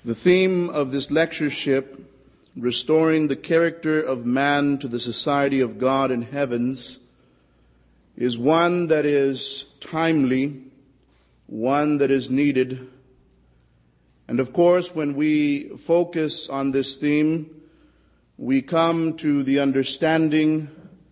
The theme of this lectureship, Restoring the Character of Man to the Society of God in Heavens, is one that is timely, one that is needed. And of course, when we focus on this theme, we come to the understanding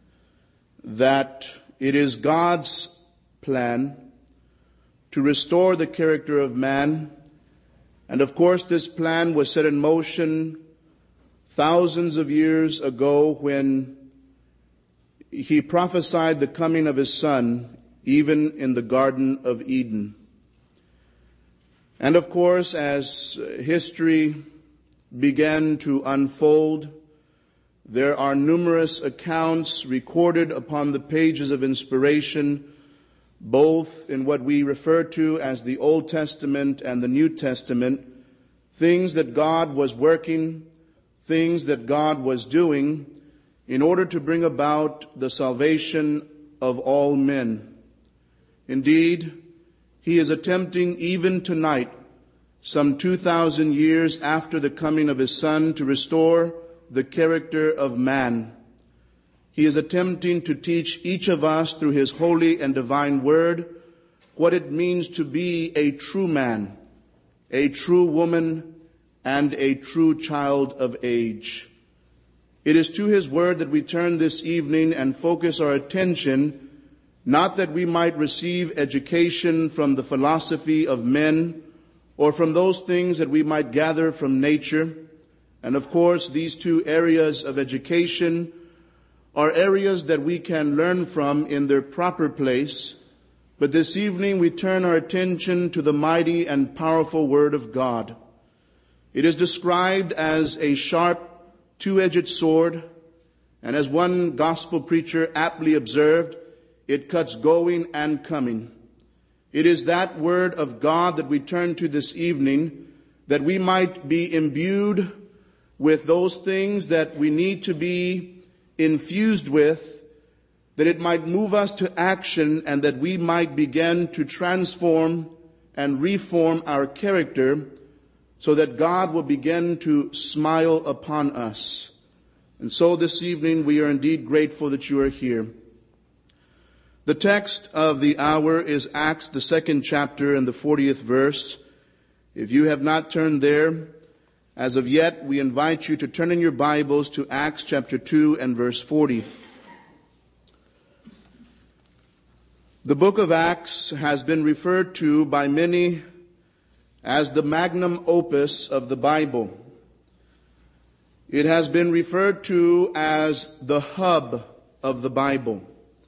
that it is God's plan to restore the character of man. And of course, this plan was set in motion thousands of years ago when he prophesied the coming of his Son, even in the Garden of Eden. And of course, as history began to unfold, there are numerous accounts recorded upon the pages of inspiration, both in what we refer to as the Old Testament and the New Testament, things that God was working, things that God was doing in order to bring about the salvation of all men. Indeed, he is attempting even tonight, some 2,000 years after the coming of his Son, to restore the character of man. He is attempting to teach each of us through his holy and divine word what it means to be a true man, a true woman, and a true child of age. It is to his word that we turn this evening and focus our attention, not that we might receive education from the philosophy of men or from those things that we might gather from nature. And of course, these two areas of education are areas that we can learn from in their proper place. But this evening we turn our attention to the mighty and powerful Word of God. It is described as a sharp, two-edged sword, and as one gospel preacher aptly observed, it cuts going and coming. It is that Word of God that we turn to this evening, that we might be imbued with those things that we need to be infused with, that it might move us to action and that we might begin to transform and reform our character so that God will begin to smile upon us. And so this evening we are indeed grateful that you are here. The text of the hour is Acts, the 2nd chapter and the 40th verse. If you have not turned there, as of yet, we invite you to turn in your Bibles to Acts chapter 2 and verse 40. The book of Acts has been referred to by many as the magnum opus of the Bible. It has been referred to as the hub of the Bible.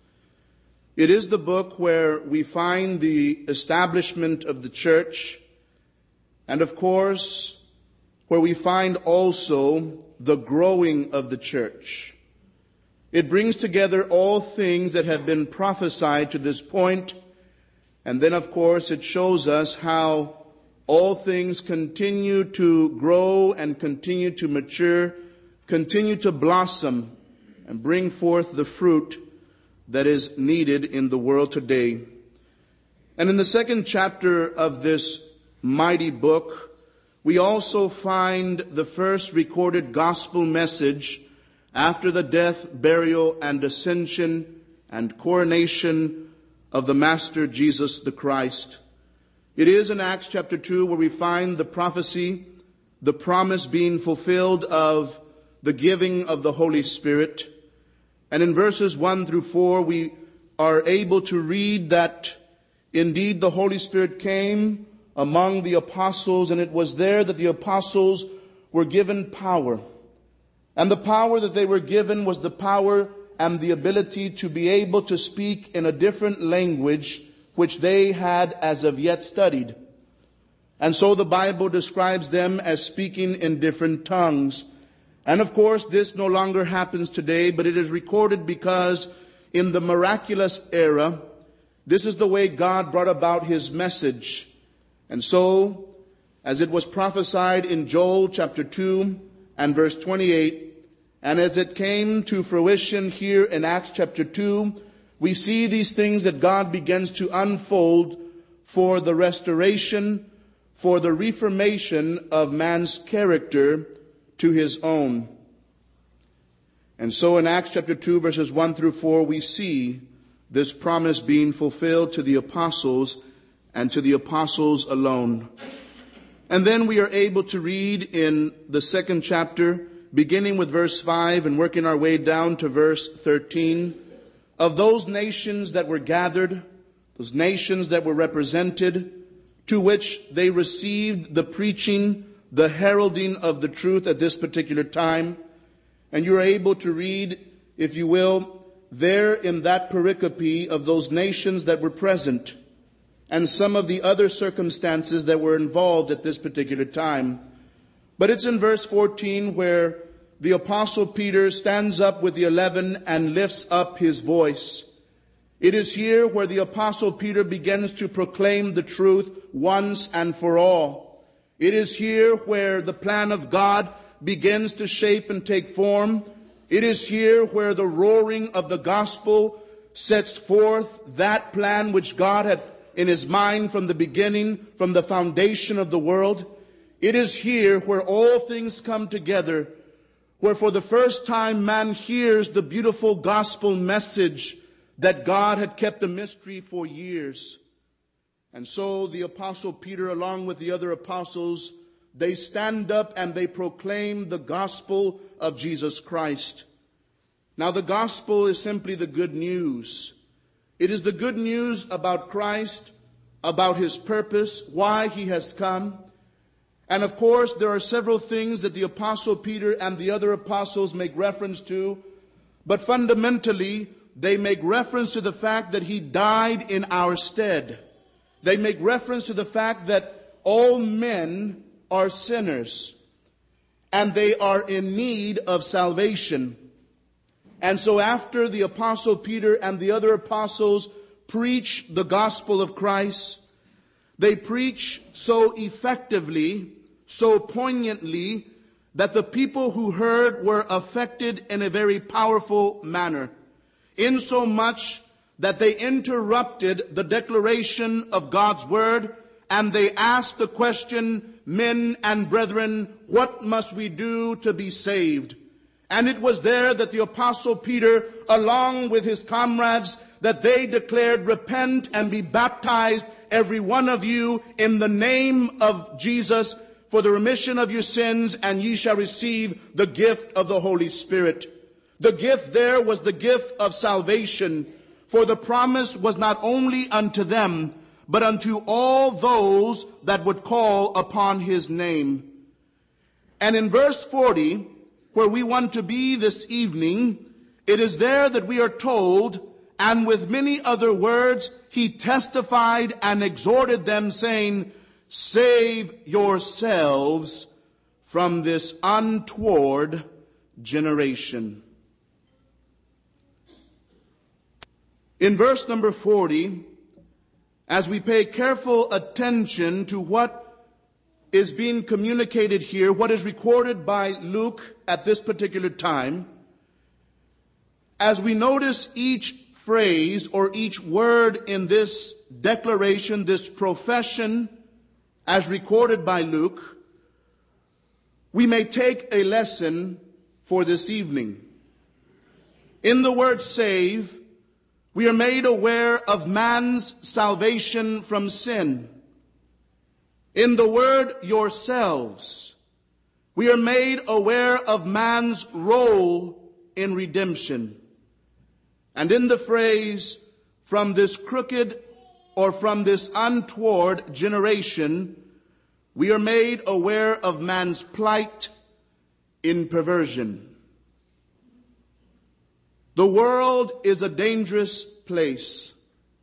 It is the book where we find the establishment of the church, and of course, where we find also the growing of the church. It brings together all things that have been prophesied to this point, and then of course it shows us how all things continue to grow and continue to mature, continue to blossom and bring forth the fruit that is needed in the world today. And in the 2nd chapter of this mighty book, we also find the first recorded gospel message after the death, burial, and ascension and coronation of the Master Jesus the Christ. It is in Acts chapter 2 where we find the prophecy, the promise being fulfilled of the giving of the Holy Spirit. And in verses 1 through 4, we are able to read that indeed the Holy Spirit came among the apostles, and it was there that the apostles were given power. And the power that they were given was the power and the ability to be able to speak in a different language which they had as of yet studied. And so the Bible describes them as speaking in different tongues. And of course, this no longer happens today, but it is recorded because in the miraculous era, this is the way God brought about his message. And so, as it was prophesied in Joel chapter 2 and verse 28, and as it came to fruition here in Acts chapter 2, we see these things that God begins to unfold for the restoration, for the reformation of man's character to his own. And so in Acts chapter 2, verses 1 through 4, we see this promise being fulfilled to the apostles and to the apostles alone. And then we are able to read in the second chapter, beginning with verse 5 and working our way down to verse 13, of those nations that were gathered, those nations that were represented, to which they received the preaching, the heralding of the truth at this particular time. And you are able to read, if you will, there in that pericope of those nations that were present and some of the other circumstances that were involved at this particular time. But it's in verse 14 where the Apostle Peter stands up with the 11 and lifts up his voice. It is here where the Apostle Peter begins to proclaim the truth once and for all. It is here where the plan of God begins to shape and take form. It is here where the roaring of the gospel sets forth that plan which God had in his mind from the beginning, from the foundation of the world. It is here where all things come together, where for the first time man hears the beautiful gospel message that God had kept a mystery for years. And so the Apostle Peter, along with the other apostles, they stand up and they proclaim the gospel of Jesus Christ. Now the gospel is simply the good news. It is the good news about Christ, about his purpose, why he has come. And of course, there are several things that the Apostle Peter and the other apostles make reference to. But fundamentally, they make reference to the fact that he died in our stead. They make reference to the fact that all men are sinners and they are in need of salvation. And so after the Apostle Peter and the other apostles preach the gospel of Christ, they preach so effectively, so poignantly, that the people who heard were affected in a very powerful manner, insomuch that they interrupted the declaration of God's word and they asked the question, "Men and brethren, what must we do to be saved?" And it was there that the Apostle Peter, along with his comrades, that they declared, "Repent and be baptized, every one of you, in the name of Jesus, for the remission of your sins, and ye shall receive the gift of the Holy Spirit." The gift there was the gift of salvation, for the promise was not only unto them, but unto all those that would call upon his name. And in verse 40, where we want to be this evening, it is there that we are told, "And with many other words he testified and exhorted them, saying, Save yourselves from this untoward generation." In verse number 40, as we pay careful attention to what is being communicated here, what is recorded by Luke at this particular time, as we notice each phrase or each word in this declaration, this profession, as recorded by Luke, we may take a lesson for this evening. In the word save, we are made aware of man's salvation from sin. In the word yourselves, we are made aware of man's role in redemption. And in the phrase, "from this crooked or from this untoward generation," we are made aware of man's plight in perversion. The world is a dangerous place.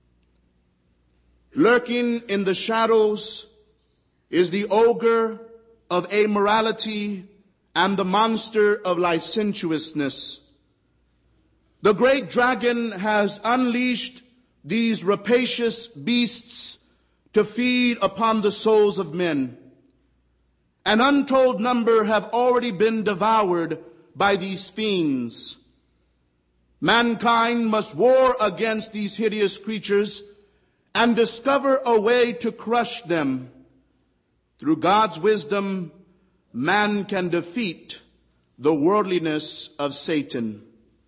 Lurking in the shadows is the ogre of amorality and the monster of licentiousness. The great dragon has unleashed these rapacious beasts to feed upon the souls of men. An untold number have already been devoured by these fiends. Mankind must war against these hideous creatures and discover a way to crush them. Through God's wisdom, man can defeat the worldliness of Satan.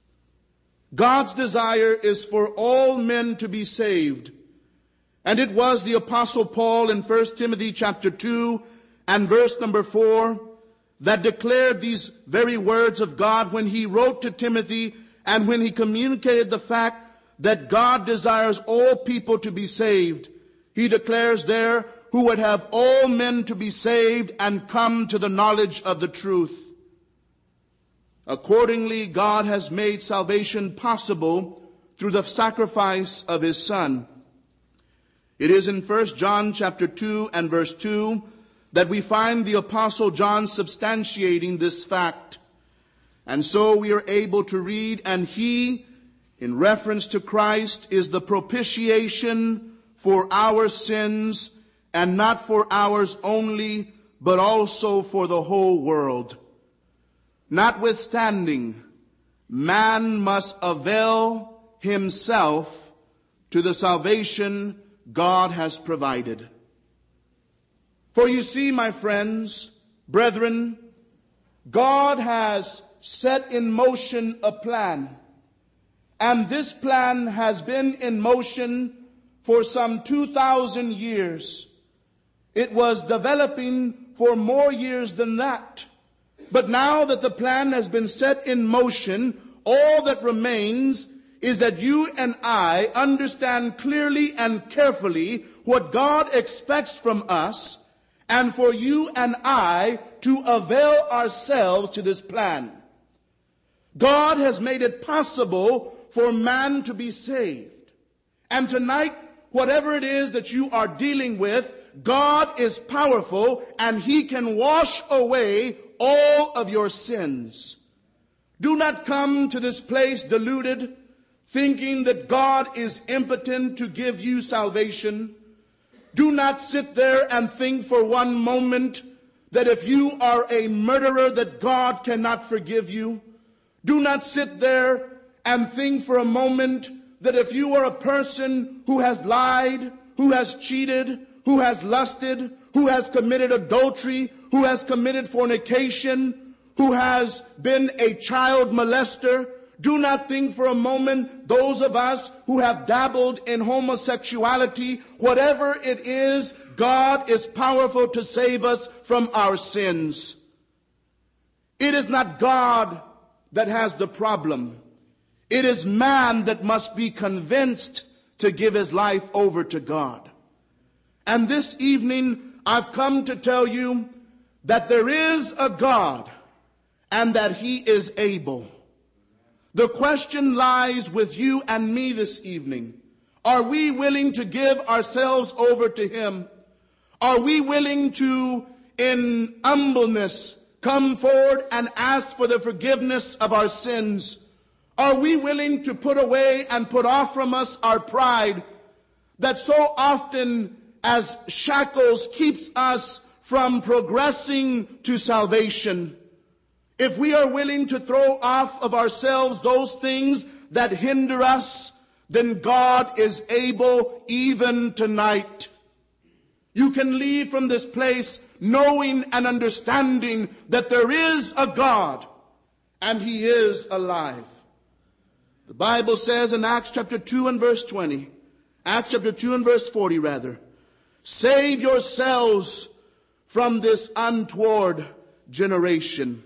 God's desire is for all men to be saved. And it was the Apostle Paul in 1 Timothy chapter 2 and verse number 4 that declared these very words of God when he wrote to Timothy and when he communicated the fact that God desires all people to be saved. He declares there, who would have all men to be saved and come to the knowledge of the truth. Accordingly, God has made salvation possible through the sacrifice of his Son. It is in 1 John chapter 2 and verse 2 that we find the Apostle John substantiating this fact. And so we are able to read, and he, in reference to Christ, is the propitiation for our sins, and not for ours only, but also for the whole world. Notwithstanding, man must avail himself to the salvation God has provided. For you see, my friends, brethren, God has set in motion a plan. And this plan has been in motion for some 2,000 years. It was developing for more years than that. But now that the plan has been set in motion, all that remains is that you and I understand clearly and carefully what God expects from us, and for you and I to avail ourselves to this plan. God has made it possible for man to be saved. And tonight, whatever it is that you are dealing with, God is powerful and he can wash away all of your sins. Do not come to this place deluded, thinking that God is impotent to give you salvation. Do not sit there and think for one moment that if you are a murderer that God cannot forgive you. Do not sit there and think for a moment that if you are a person who has lied, who has cheated, who has lusted, who has committed adultery, who has committed fornication, who has been a child molester, do not think for a moment those of us who have dabbled in homosexuality, whatever it is, God is powerful to save us from our sins. It is not God that has the problem. It is man that must be convinced to give his life over to God. And this evening, I've come to tell you that there is a God and that he is able. The question lies with you and me this evening. Are we willing to give ourselves over to him? Are we willing to, in humbleness, come forward and ask for the forgiveness of our sins? Are we willing to put away and put off from us our pride that so often as shackles keeps us from progressing to salvation? If we are willing to throw off of ourselves those things that hinder us, then God is able even tonight. You can leave from this place knowing and understanding that there is a God and he is alive. The Bible says in Acts chapter 2 and verse 20, Acts chapter 2 and verse 40 rather, save yourselves from this untoward generation.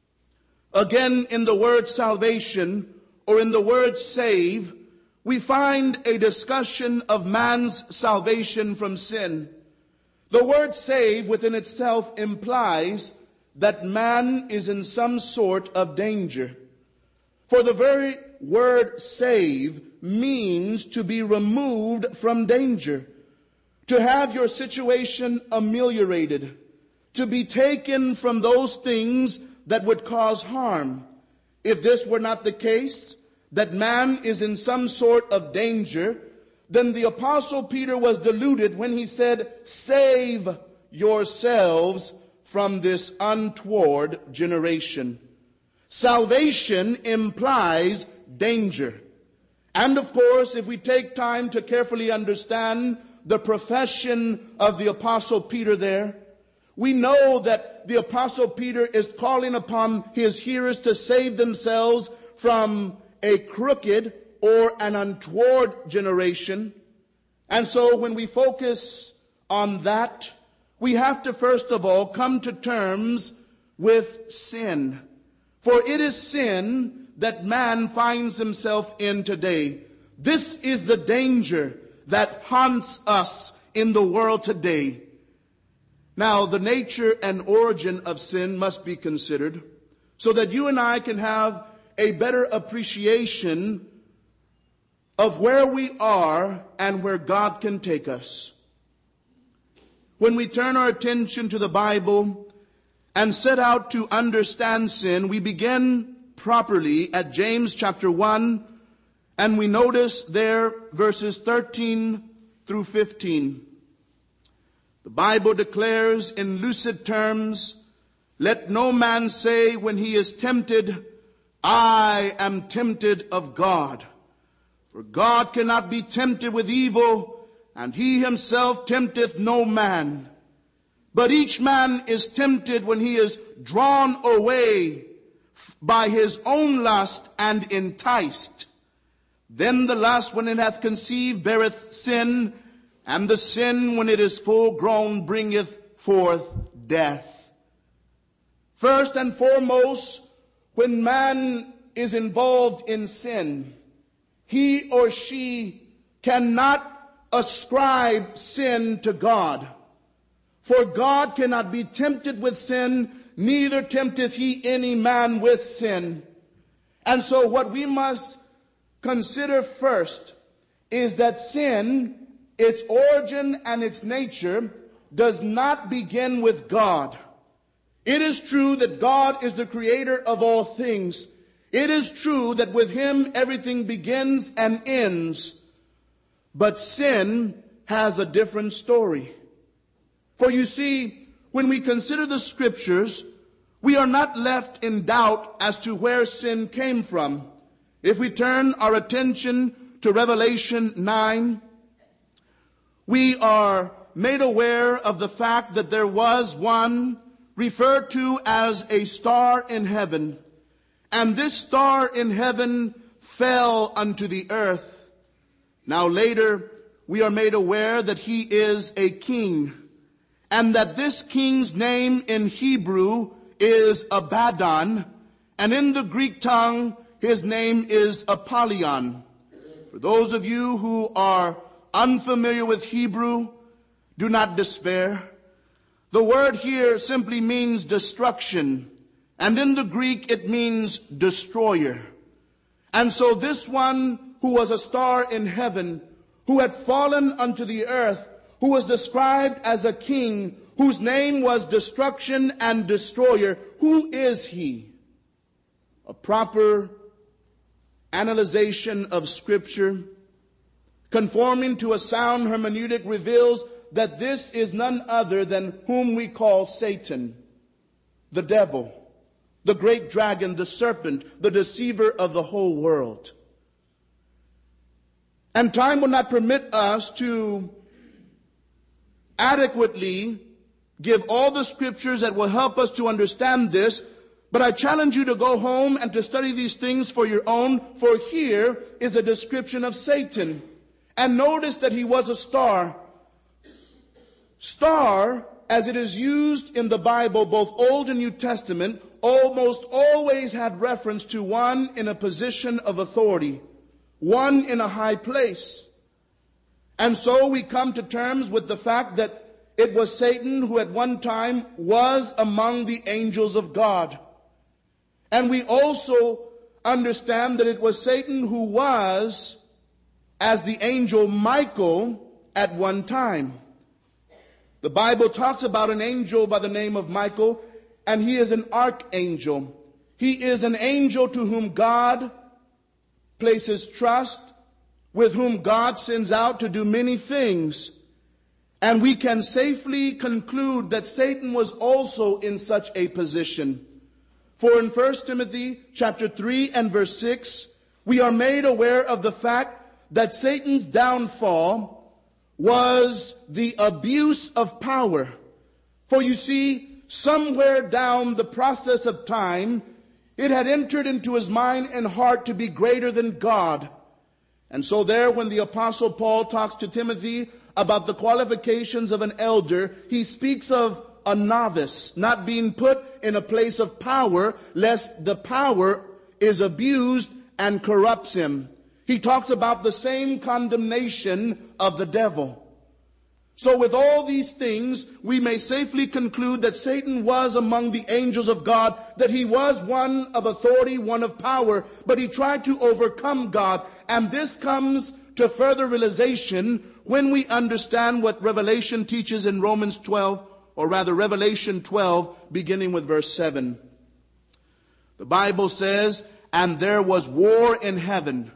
Again, in the word salvation, or in the word save, we find a discussion of man's salvation from sin. The word save within itself implies that man is in some sort of danger. For the very word save means to be removed from danger, to have your situation ameliorated, to be taken from those things that would cause harm. If this were not the case, that man is in some sort of danger, then the Apostle Peter was deluded when he said, save yourselves from this untoward generation. Salvation implies danger. And of course, if we take time to carefully understand the profession of the Apostle Peter there, We know that the Apostle Peter is calling upon his hearers to save themselves from a crooked or an untoward generation. And so when we focus on that, we have to first of all come to terms with sin. For it is sin that man finds himself in today. This is the danger that haunts us in the world today. Now, the nature and origin of sin must be considered so that you and I can have a better appreciation of where we are and where God can take us. When we turn our attention to the Bible and set out to understand sin, we begin properly at James chapter 1, and we notice there verses 13 through 15. The Bible declares in lucid terms, "Let no man say when he is tempted, I am tempted of God. For God cannot be tempted with evil, and he himself tempteth no man. But each man is tempted when he is drawn away by his own lust and enticed. Then the lust, when it hath conceived, beareth sin, and the sin, when it is full grown, bringeth forth death." First and foremost, when man is involved in sin, he or she cannot ascribe sin to God. For God cannot be tempted with sin, neither tempteth he any man with sin. And so what we must consider first is that sin, its origin and its nature, does not begin with God. It is true that God is the creator of all things. It is true that with him everything begins and ends. But sin has a different story. For you see, when we consider the scriptures, we are not left in doubt as to where sin came from. If we turn our attention to Revelation 9, we are made aware of the fact that there was one referred to as a star in heaven. And this star in heaven fell unto the earth. Now later, we are made aware that he is a king, and that this king's name in Hebrew is Abaddon, and in the Greek tongue, his name is Apollyon. For those of you who are unfamiliar with Hebrew, do not despair. The word here simply means destruction, and in the Greek it means destroyer. And so this one who was a star in heaven, who had fallen unto the earth, who was described as a king, whose name was destruction and destroyer, who is he? A proper analyzation of Scripture, conforming to a sound hermeneutic, reveals that this is none other than whom we call Satan, the devil, the great dragon, the serpent, the deceiver of the whole world. And time will not permit us to adequately give all the scriptures that will help us to understand this, but I challenge you to go home and to study these things for your own, for here is a description of Satan. And notice that he was a star. Star, as it is used in the Bible, both Old and New Testament, almost always had reference to one in a position of authority, one in a high place. And so we come to terms with the fact that it was Satan who at one time was among the angels of God. And we also understand that it was Satan who was as the angel Michael at one time. The Bible talks about an angel by the name of Michael, and he is an archangel. He is an angel to whom God places trust, with whom God sends out to do many things. And we can safely conclude that Satan was also in such a position. For in 1 Timothy chapter 3 and verse 6, we are made aware of the fact that Satan's downfall was the abuse of power. For you see, somewhere down the process of time, it had entered into his mind and heart to be greater than God. And so there, when the Apostle Paul talks to Timothy about the qualifications of an elder, he speaks of a novice not being put in a place of power, lest the power is abused and corrupts him. He talks about the same condemnation of the devil. So with all these things, we may safely conclude that Satan was among the angels of God, that he was one of authority, one of power, but he tried to overcome God. And this comes to further realization when we understand what Revelation teaches in Romans 12, or rather Revelation 12, beginning with verse 7. The Bible says, "And there was war in heaven.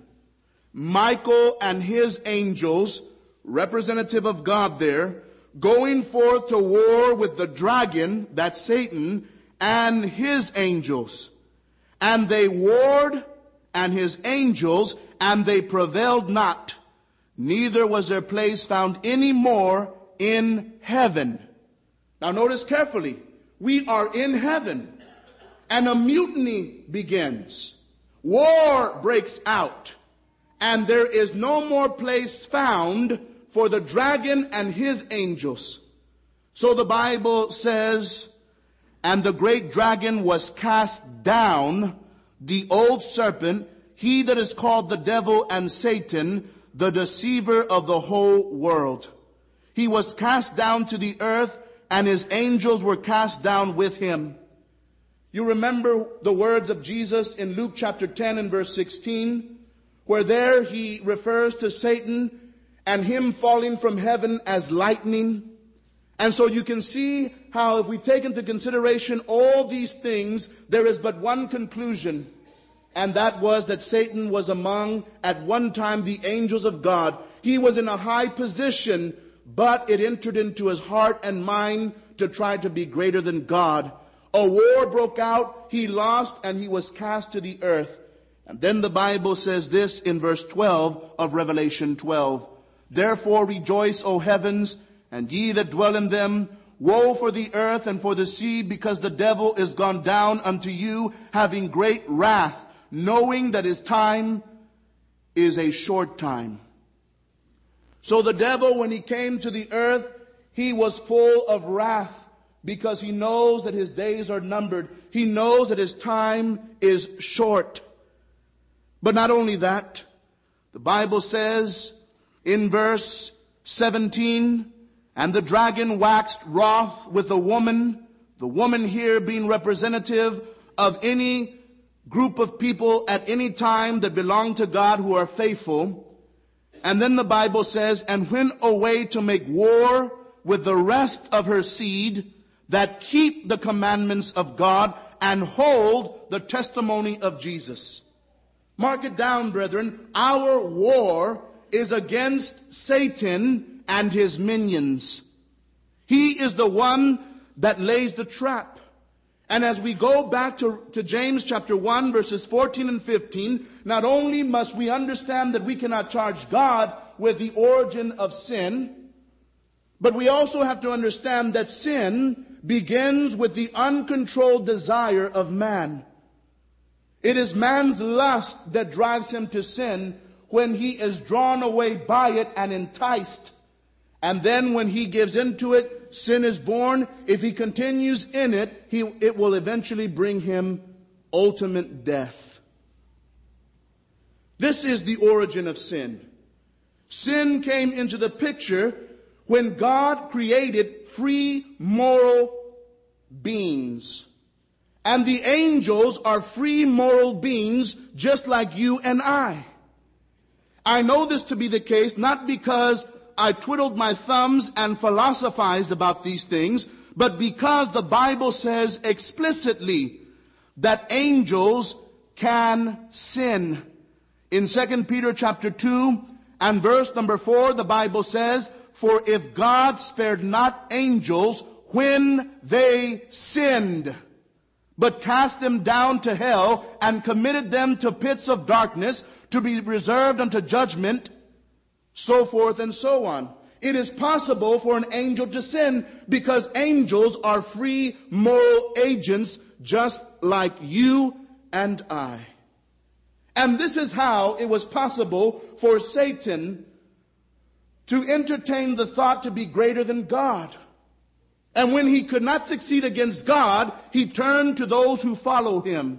Michael and his angels," representative of God there, "going forth to war with the dragon," that's Satan, "and his angels. And they warred, and his angels, and they prevailed not. Neither was their place found any more in heaven." Now notice carefully. We are in heaven, and a mutiny begins. War breaks out, and there is no more place found for the dragon and his angels. So the Bible says, "And the great dragon was cast down, the old serpent, he that is called the devil and Satan, the deceiver of the whole world. He was cast down to the earth, and his angels were cast down with him." You remember the words of Jesus in Luke chapter 10 and verse 16, where there he refers to Satan and him falling from heaven as lightning. And so you can see how if we take into consideration all these things, there is but one conclusion. And that was that Satan was among, at one time, the angels of God. He was in a high position, but it entered into his heart and mind to try to be greater than God. A war broke out, he lost, and he was cast to the earth. And then the Bible says this in verse 12 of Revelation 12. "Therefore rejoice, O heavens, and ye that dwell in them. Woe for the earth and for the sea, because the devil is gone down unto you, having great wrath, knowing that his time is a short time." So the devil, when he came to the earth, he was full of wrath, because he knows that his days are numbered. He knows that his time is short. But not only that, the Bible says in verse 17, "And the dragon waxed wroth with the woman here being representative of any group of people at any time that belong to God who are faithful." And then the Bible says, "And went away to make war with the rest of her seed that keep the commandments of God and hold the testimony of Jesus." Mark it down, brethren. Our war is against Satan and his minions. He is the one that lays the trap. And as we go back to James chapter 1, verses 14 and 15, not only must we understand that we cannot charge God with the origin of sin, but we also have to understand that sin begins with the uncontrolled desire of man. It is man's lust that drives him to sin when he is drawn away by it and enticed. And then when he gives into it, sin is born. If he continues in it, it will eventually bring him ultimate death. This is the origin of sin. Sin came into the picture when God created free moral beings. And the angels are free moral beings just like you and I. I know this to be the case not because I twiddled my thumbs and philosophized about these things, but because the Bible says explicitly that angels can sin. In 2 Peter chapter 2 and verse number 4, the Bible says, "For if God spared not angels when they sinned, but cast them down to hell and committed them to pits of darkness to be reserved unto judgment," so forth and so on. it is possible for an angel to sin because angels are free moral agents just like you and I. And this is how it was possible for Satan to entertain the thought to be greater than God. And when he could not succeed against God, he turned to those who follow him.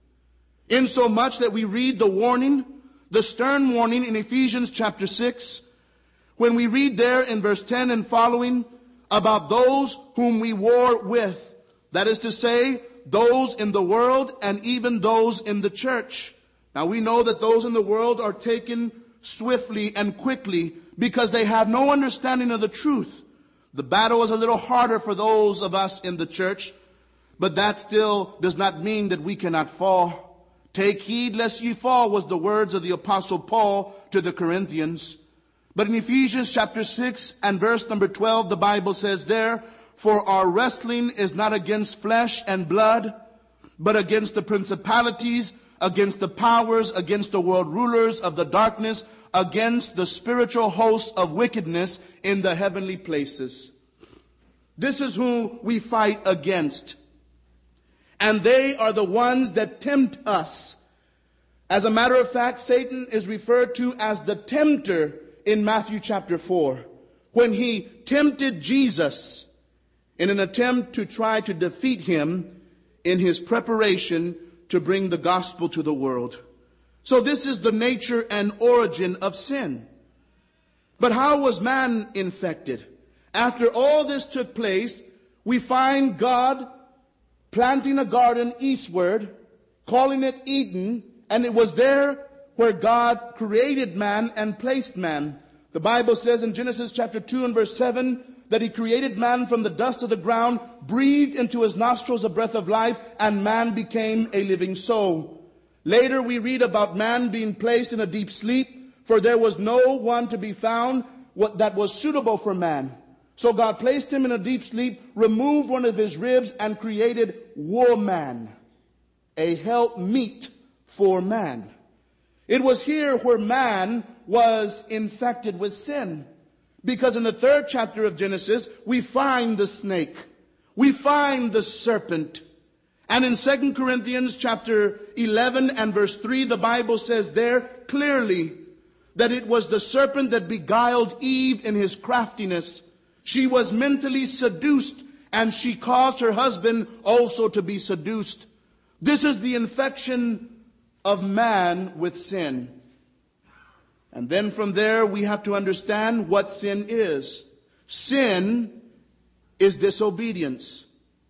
Insomuch that we read the warning, the stern warning in Ephesians chapter 6, when we read there in verse 10 and following about those whom we war with. That is to say, those in the world and even those in the church. Now we know that those in the world are taken swiftly and quickly because they have no understanding of the truth. The battle is a little harder for those of us in the church, but that still does not mean that we cannot fall. Take heed lest ye fall was the words of the Apostle Paul to the Corinthians. But in Ephesians chapter 6 and verse number 12, the Bible says there, for our wrestling is not against flesh and blood, but against the principalities, against the powers, against the world rulers of the darkness, against the spiritual hosts of wickedness in the heavenly places. This is who we fight against. And they are the ones that tempt us. As a matter of fact, Satan is referred to as the tempter in Matthew chapter 4, when he tempted Jesus in an attempt to try to defeat him in his preparation to bring the gospel to the world. So this is the nature and origin of sin. But how was man infected? After all this took place, we find God planting a garden eastward, calling it Eden, and it was there where God created man and placed man. The Bible says in Genesis chapter 2 and verse 7 that he created man from the dust of the ground, breathed into his nostrils a breath of life, and man became a living soul. Later we read about man being placed in a deep sleep, for there was no one to be found that was suitable for man. So God placed him in a deep sleep, removed one of his ribs, and created woman, a helpmeet for man. It was here where man was infected with sin. Because in the 3rd chapter of Genesis, we find the snake. We find the serpent. And in 2 Corinthians chapter 11 and verse 3, the Bible says there clearly that it was the serpent that beguiled Eve in his craftiness. She was mentally seduced, and she caused her husband also to be seduced. This is the infection of man with sin. And then from there we have to understand what sin is. Sin is disobedience.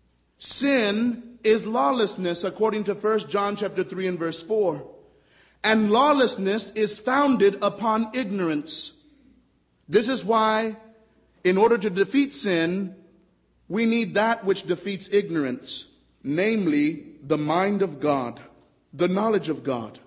Sin is lawlessness, according to 1 John chapter 3 and verse 4. And lawlessness is founded upon ignorance. This is why, in order to defeat sin, we need that which defeats ignorance, namely the mind of God, the knowledge of God.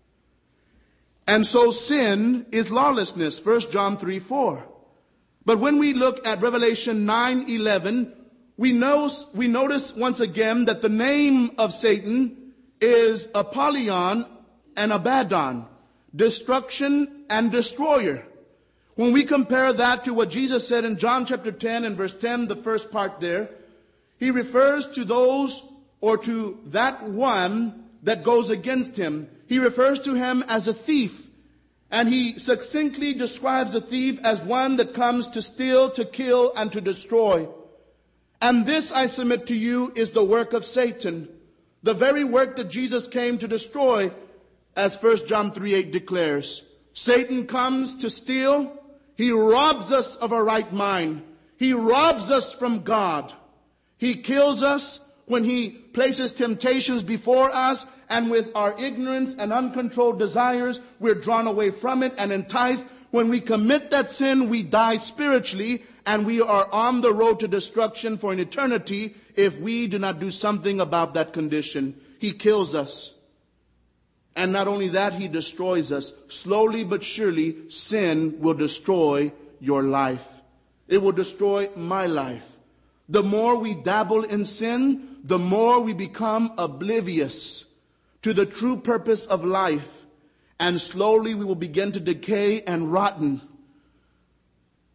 And so sin is lawlessness, 1 John 3:4. But when we look at Revelation 9:11, we notice once again that the name of Satan is Apollyon and Abaddon, destruction and destroyer. When we compare that to what Jesus said in John chapter 10 and verse 10, the first part there, he refers to those or to that one that goes against him. He refers to him as a thief. And he succinctly describes a thief as one that comes to steal, to kill, and to destroy. And this, I submit to you, is the work of Satan. The very work that Jesus came to destroy, as 1 John 3:8 declares. Satan comes to steal. He robs us of our right mind. He robs us from God. He kills us when he places temptations before us, and with our ignorance and uncontrolled desires, we're drawn away from it and enticed. When we commit that sin, we die spiritually, and we are on the road to destruction for an eternity if we do not do something about that condition. He kills us. And not only that, he destroys us. Slowly but surely, sin will destroy your life. It will destroy my life. The more we dabble in sin, the more we become oblivious to the true purpose of life. And slowly we will begin to decay and rotten.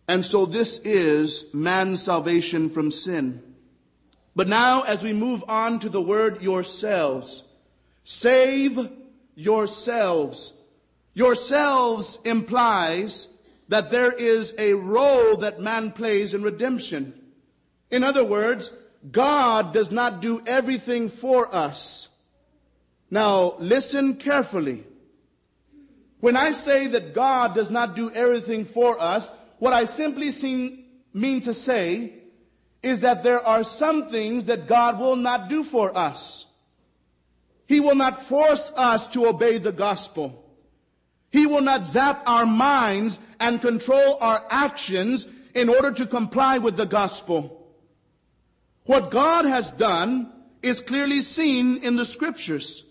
And so this is man's salvation from sin. But now as we move on to the word yourselves, save yourselves. Yourselves implies that there is a role that man plays in redemption. In other words, God does not do everything for us. Now, listen carefully. When I say that God does not do everything for us, what I simply mean to say is that there are some things that God will not do for us. He will not force us to obey the gospel. He will not zap our minds and control our actions in order to comply with the gospel. What God has done is clearly seen in the scriptures.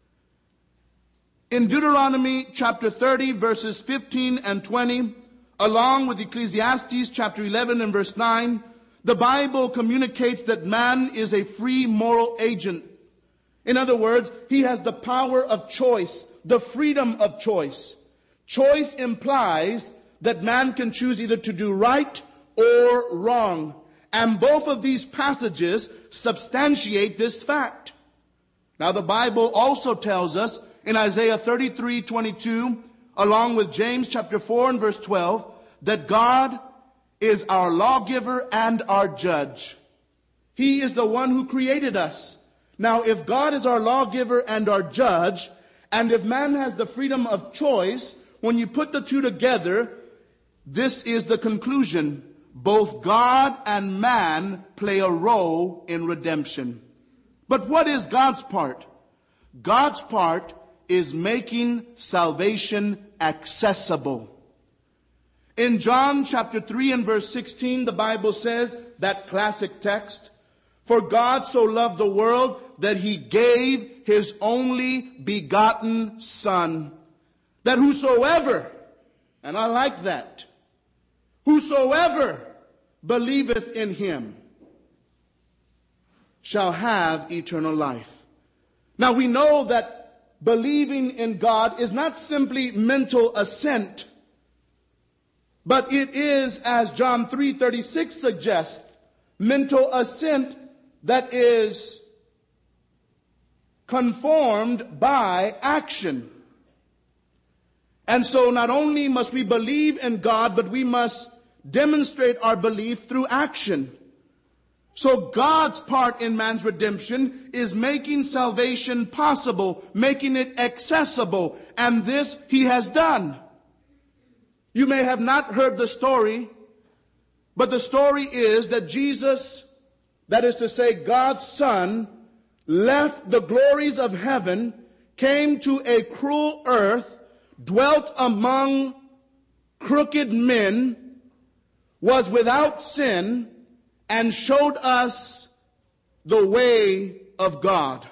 In Deuteronomy chapter 30, verses 15 and 20, along with Ecclesiastes chapter 11 and verse 9, the Bible communicates that man is a free moral agent. In other words, he has the power of choice, the freedom of choice. Choice implies that man can choose either to do right or wrong. And both of these passages substantiate this fact. Now the Bible also tells us in Isaiah 33:22, along with James chapter 4 and verse 12, that God is our lawgiver and our judge. He is the one who created us. Now, if God is our lawgiver and our judge, and if man has the freedom of choice, when you put the two together, this is the conclusion. Both God and man play a role in redemption. But what is God's part? God's part is making salvation accessible. In John chapter 3 and verse 16, the Bible says, that classic text, "For God so loved the world that he gave his only begotten Son, that whosoever," and I like that, "whosoever believeth in him shall have eternal life." Now we know that believing in God is not simply mental assent, but it is, as John 3:36 suggests, mental assent that is conformed by action. And so not only must we believe in God, but we must demonstrate our belief through action. So God's part in man's redemption is making salvation possible, making it accessible, and this he has done. You may have not heard the story, but the story is that Jesus, that is to say God's Son, left the glories of heaven, came to a cruel earth, dwelt among crooked men, was without sin, and showed us the way of God.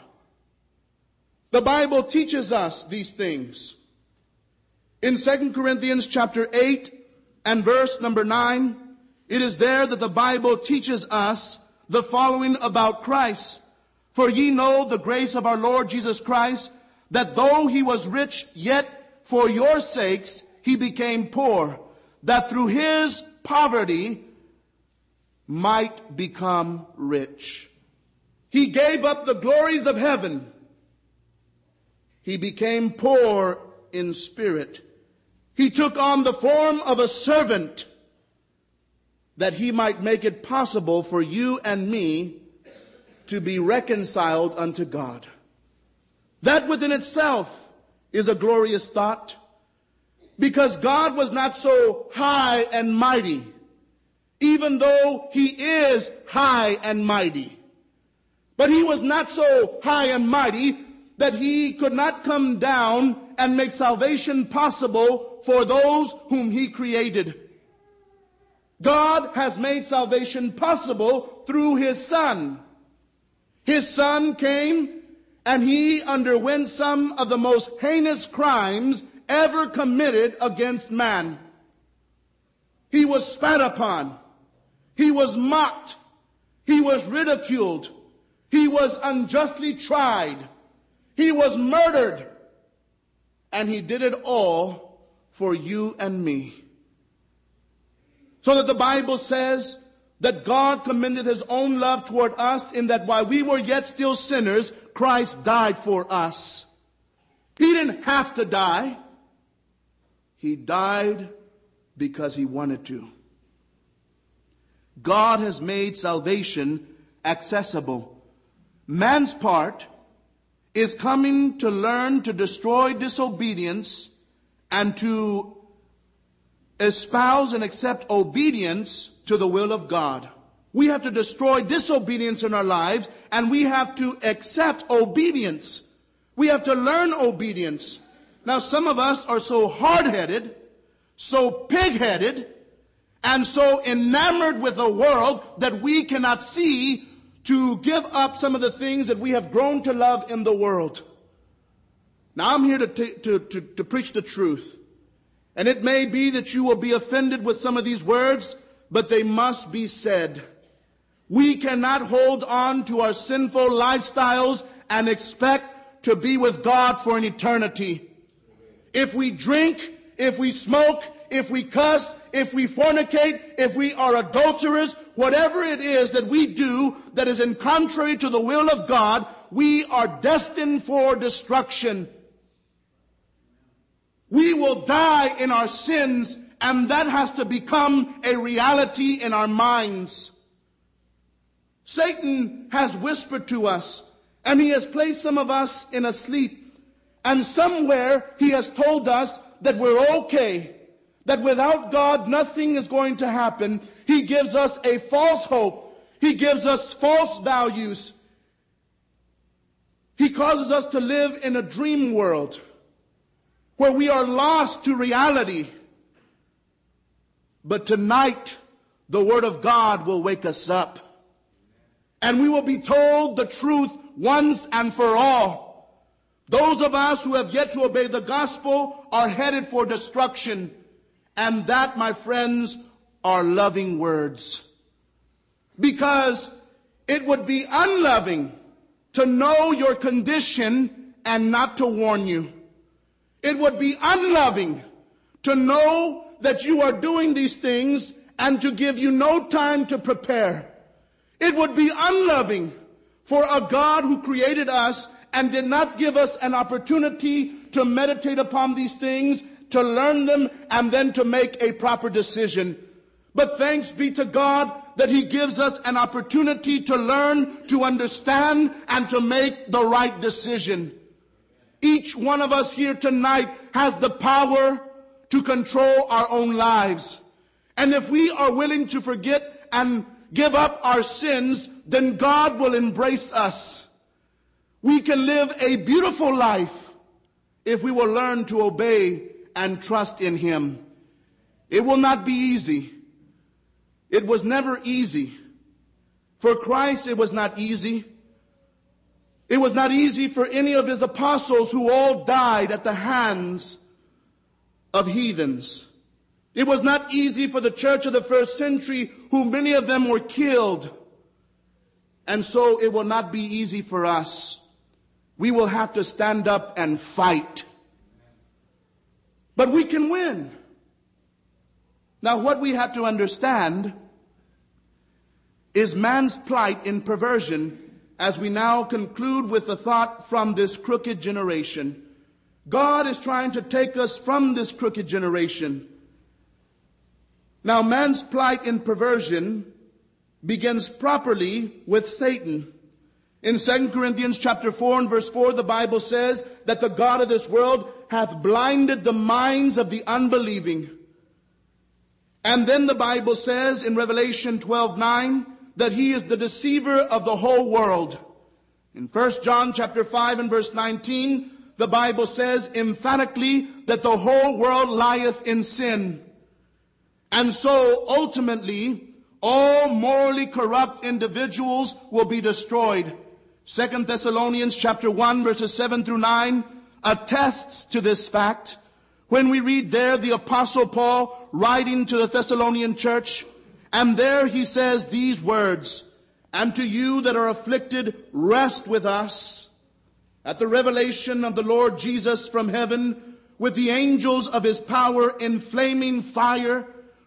The Bible teaches us these things. In 2 Corinthians chapter 8 and verse number 9, it is there that the Bible teaches us the following about Christ. "For ye know the grace of our Lord Jesus Christ, that though he was rich, yet for your sakes he became poor, that through his poverty might become rich." He gave up the glories of heaven. He became poor in spirit. He took on the form of a servant that he might make it possible for you and me to be reconciled unto God. That within itself is a glorious thought, because God was not so high and mighty, even though he is high and mighty. But he was not so high and mighty that he could not come down and make salvation possible for those whom he created. God has made salvation possible through his Son. His Son came and he underwent some of the most heinous crimes ever committed against man. He was spat upon. He was mocked. He was ridiculed. He was unjustly tried. He was murdered. And he did it all for you and me. So that the Bible says that God commended his own love toward us in that while we were yet still sinners, Christ died for us. He didn't have to die. He died because he wanted to. God has made salvation accessible. Man's part is coming to learn to destroy disobedience and to espouse and accept obedience to the will of God. We have to destroy disobedience in our lives, and we have to accept obedience. We have to learn obedience. Now, some of us are so hard-headed, so pig-headed, and so enamored with the world that we cannot see to give up some of the things that we have grown to love in the world. Now, I'm here to preach the truth. And it may be that you will be offended with some of these words, but they must be said. We cannot hold on to our sinful lifestyles and expect to be with God for an eternity. If we drink, if we smoke, if we cuss, if we fornicate, if we are adulterers, whatever it is that we do that is in contrary to the will of God, we are destined for destruction. We will die in our sins, and that has to become a reality in our minds. Satan has whispered to us, and he has placed some of us in a sleep. And somewhere he has told us that we're okay, that without God nothing is going to happen. He gives us a false hope. He gives us false values. He causes us to live in a dream world where we are lost to reality. But tonight, the Word of God will wake us up. And we will be told the truth once and for all. Those of us who have yet to obey the gospel are headed for destruction. And that, my friends, are loving words. Because it would be unloving to know your condition and not to warn you. It would be unloving to know that you are doing these things and to give you no time to prepare. It would be unloving for a God who created us and did not give us an opportunity to meditate upon these things, to learn them, and then to make a proper decision. But thanks be to God that He gives us an opportunity to learn, to understand, and to make the right decision. Each one of us here tonight has the power to control our own lives. And if we are willing to forget and give up our sins, then God will embrace us. We can live a beautiful life if we will learn to obey and trust in Him. It will not be easy. It was never easy. For Christ, it was not easy. It was not easy for any of His apostles who all died at the hands of heathens. It was not easy for the church of the first century, who many of them were killed. And so it will not be easy for us. We will have to stand up and fight. But we can win. Now, what we have to understand is man's plight in perversion, as we now conclude with the thought from this crooked generation. God is trying to take us from this crooked generation. Now, man's plight in perversion begins properly with Satan. In 2 Corinthians chapter 4 and verse 4, the Bible says that the God of this world hath blinded the minds of the unbelieving. And then the Bible says in Revelation 12:9 that he is the deceiver of the whole world. In 1 John chapter 5 and verse 19, the Bible says emphatically that the whole world lieth in sin. And so ultimately, all morally corrupt individuals will be destroyed. 2 Thessalonians chapter 1 verses 7 through 9 attests to this fact. When we read there the Apostle Paul writing to the Thessalonian church, and there he says these words, "And to you that are afflicted, rest with us at the revelation of the Lord Jesus from heaven, with the angels of His power in flaming fire,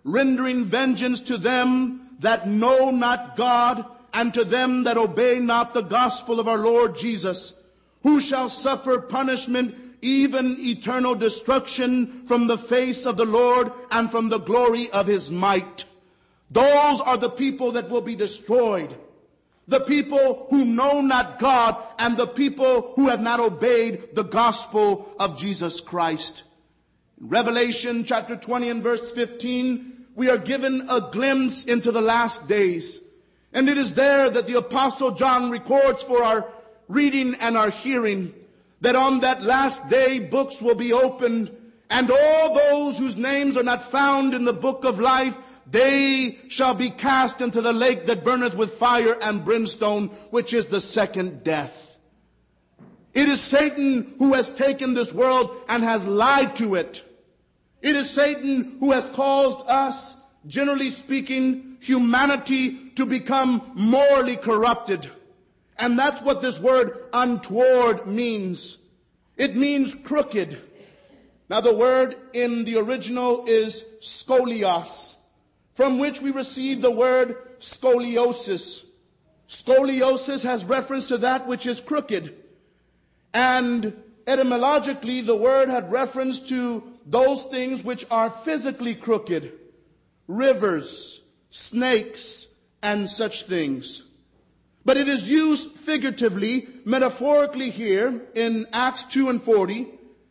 rendering vengeance to them that know not God, and to them that obey not the gospel of our Lord Jesus, who shall suffer punishment, even eternal destruction, from the face of the Lord and from the glory of his might. Those are the people that will be destroyed. The people who know not God, and the people who have not obeyed the gospel of Jesus Christ. In Revelation chapter 20 and verse 15, we are given a glimpse into the last days. And it is there that the Apostle John records for our reading and our hearing that on that last day books will be opened, and all those whose names are not found in the book of life, they shall be cast into the lake that burneth with fire and brimstone, which is the second death. It is Satan who has taken this world and has lied to it. It is Satan who has caused us, generally speaking, humanity to become morally corrupted. And that's what this word untoward means. It means crooked. Now the word in the original is scolios, from which we receive the word scoliosis. Scoliosis has reference to that which is crooked. And etymologically, the word had reference to those things which are physically crooked. Rivers, snakes, and such things. But it is used figuratively, metaphorically here in Acts 2 and 40,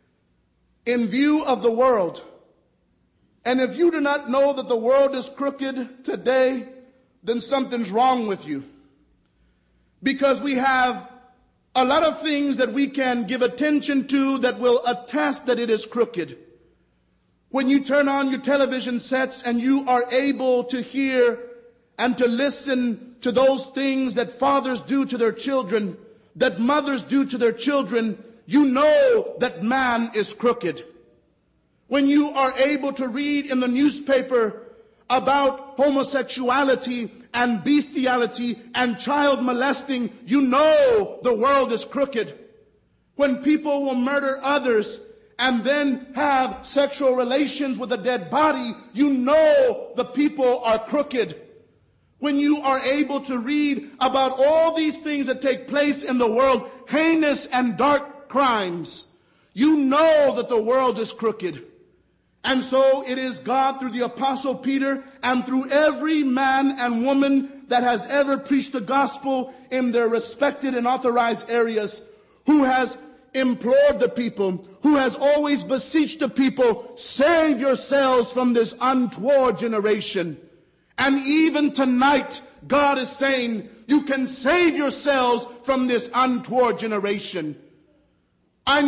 in view of the world. And if you do not know that the world is crooked today, then something's wrong with you. Because we have a lot of things that we can give attention to that will attest that it is crooked. When you turn on your television sets and you are able to hear and to listen to those things that fathers do to their children, that mothers do to their children, you know that man is crooked. When you are able to read in the newspaper about homosexuality and bestiality and child molesting, you know the world is crooked. When people will murder others and then have sexual relations with a dead body, you know the people are crooked. When you are able to read about all these things that take place in the world, heinous and dark crimes, you know that the world is crooked. And so it is God, through the Apostle Peter and through every man and woman that has ever preached the gospel in their respected and authorized areas, who has implored the people, who has always beseeched the people, save yourselves from this untoward generation. And even tonight, God is saying, you can save yourselves from this untoward generation.